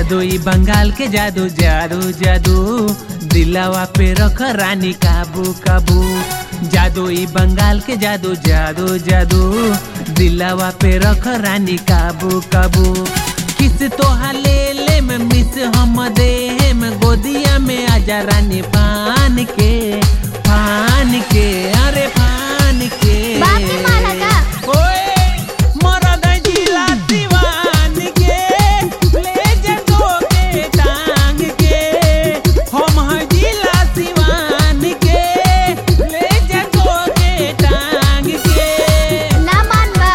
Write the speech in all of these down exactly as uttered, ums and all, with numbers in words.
जादू ई बंगाल के जादू जादू जादू दिलावा पे रख रानी काबू काबू। जादू ई बंगाल के जादू जादू जादू दिलावा पे रख रानी काबू काबू। किस तोहा ले ले में मिस हम दे में गोदिया में आजा रानी पान के पान के अरे पान के। बापे माला का ओए मरद जिला दीवान के ले जगो के टांग के हम है जिला दीवान के ले जगो के टांग के। ना मान बा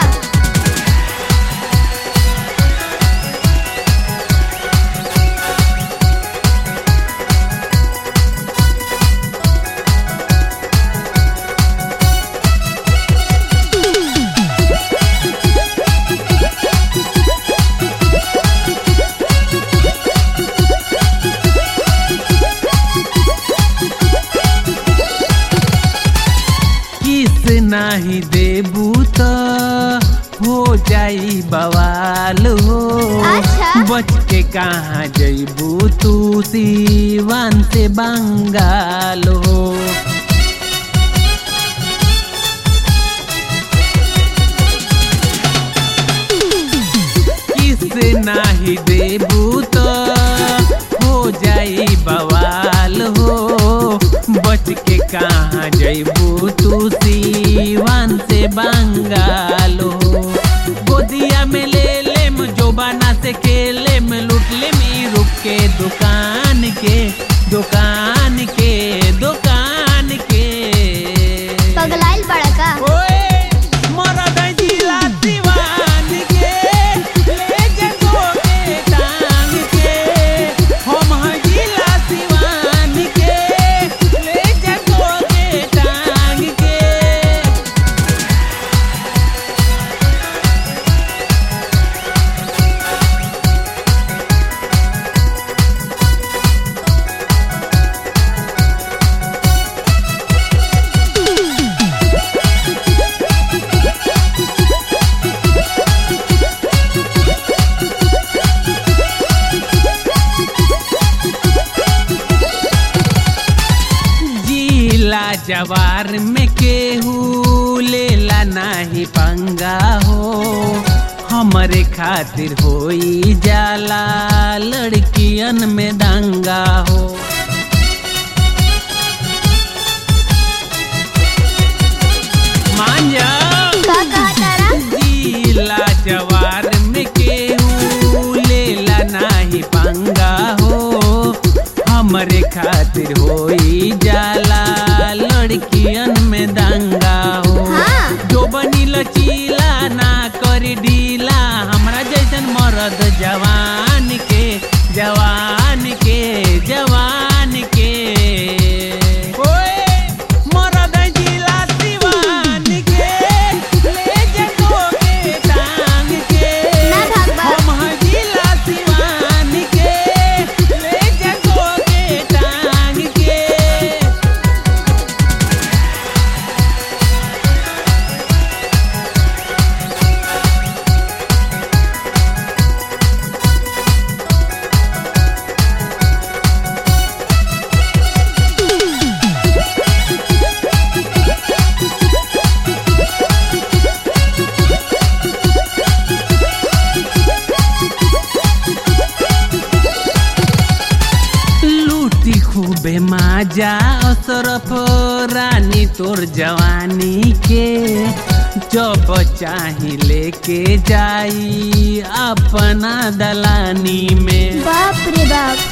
नाही देबू तो हो जाई बवाल हो। अच्छा। बच के कहाँ जईबू तू सीवान से बंगाल हो। किस नाही देबू तो हो जाई बवाल हो। बच के कहाँ जईबू तू सीवान से बंगाल हो। गोदिया में ले ले जोबाना से खेले में लूट ले मी रुक के दुकान के दुकान के दुकान के। पगलाइल बड़ा का ओए मरद जिला दीवान के ले जगो के टांग के हम है जिला दीवान के ले जगो के टांग के। जवार में केहू लेला नाही पंगा हो। हमरे खातिर होई जाला लड़कियन में दंगा हो। मान जा का कहा तारा जिला जवार में केहू लेला नाही पंगा हो। हमरे खातिर होई जाला लड़कियन में दंगा हो। हाँ। जो बनी लचीला ना करी ढीला हमरा जैसन मरद जवान के जवान के जवान के। ओए मरद जिला दीवान के ले जगो के टांग के ना भागबा हम है जिला दीवान के ले जगो के टांग के। लूटी खूबे माजा असरफ रानी तोर जवानी के। जब चाही लेके जाई अपना दलानी में। बाप रे बाप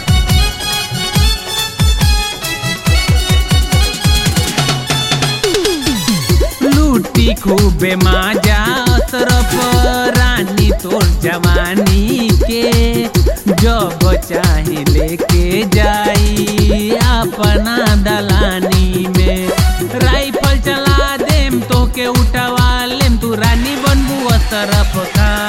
लूटी खूबे माजा असरफ रानी तोर जवानी के। जब चाही लेके जाई अपना दलानी में। राइफल चला देम तो के उठवा लेम तू रानी बनबू असरफ का।